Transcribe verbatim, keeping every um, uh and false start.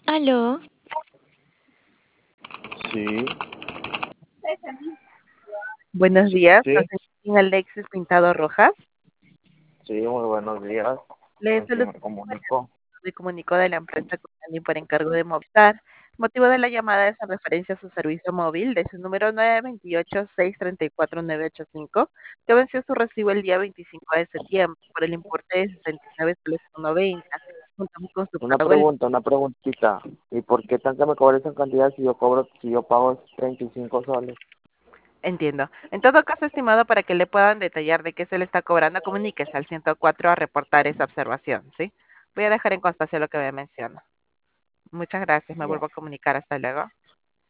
Aló, Sí, buenos días, con sí, señor Alexis Pintado Rojas. sí, muy buenos días. Le ¿Con quién saludo, me comunico? me comunico de la empresa Conani por encargo de Movistar. El motivo de la llamada es en referencia a su servicio móvil de su número nueve dos ocho, seis tres cuatro, nueve ocho cinco, que venció su recibo el día veinticinco de septiembre por el importe de sesenta y nueve soles con noventa. Juntamos con su Una pago el... pregunta, una preguntita. ¿Y por qué tanto me cobran esa cantidad si yo cobro, si yo pago treinta y cinco soles? Entiendo. En todo caso, estimado, para que le puedan detallar de qué se le está cobrando, comuníquese al ciento cuatro a reportar esa observación, ¿sí? Voy a dejar en constancia lo que me menciona. Muchas gracias, me Ya. vuelvo a comunicar. Hasta luego.